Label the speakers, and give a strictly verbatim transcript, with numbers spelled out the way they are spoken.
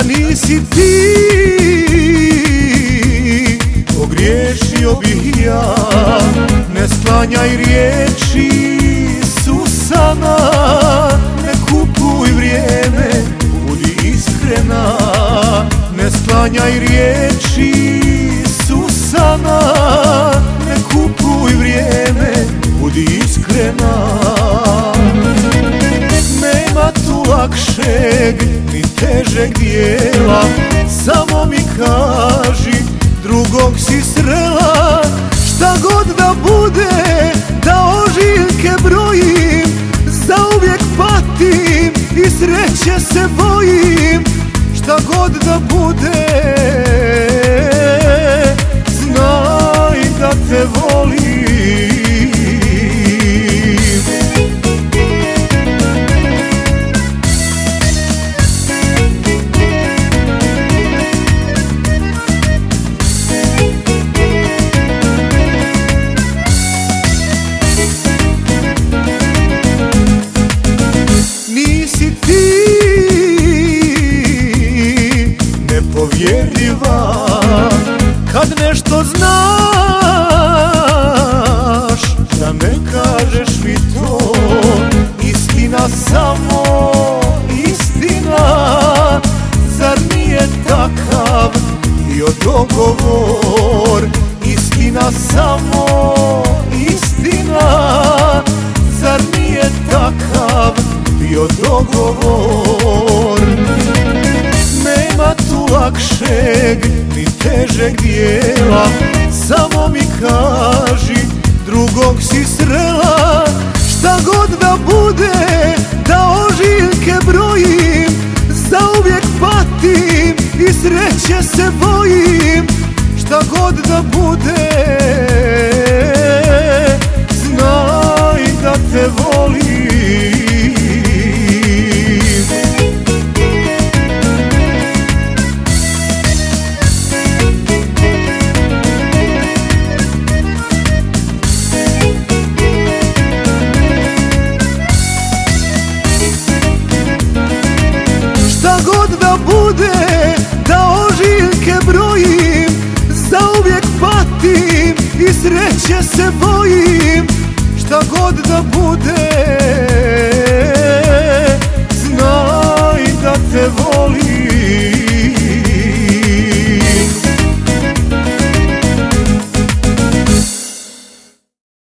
Speaker 1: nisi ti, pogriješio bih ja. Ne sklanjaj riječi Susana, ne kupuj vrijeme, budi iskrena. Ne sklanjaj riječi Susana, ne kupuj vrijeme, budi iskrena. Nema tu lakšeg ni težeg dijela, samo mi kaži drugog si srela. Šta god da bude, da ožiljke brojim, zauvijek patim i sreće se bojim. Šta god da bude, znaj da te volim. Povjerljiva, kad nešto znaš, da ne kažeš mi to. Istina, samo istina, zar nije takav bio dogovor? Istina, samo istina, zar nije takav bio dogovor? Nema tu lakšeg ni težeg dijela, samo mi kaži drugog si srela. Šta god da bude, da ožiljke brojim, zauvijek patim i sreće se bojim. Šta god da bude, znaj da te volim. Šta god da bude, da ožiljke brojim, zauvijek patim i sreće se bojim. Šta god da bude, znaj da te volim.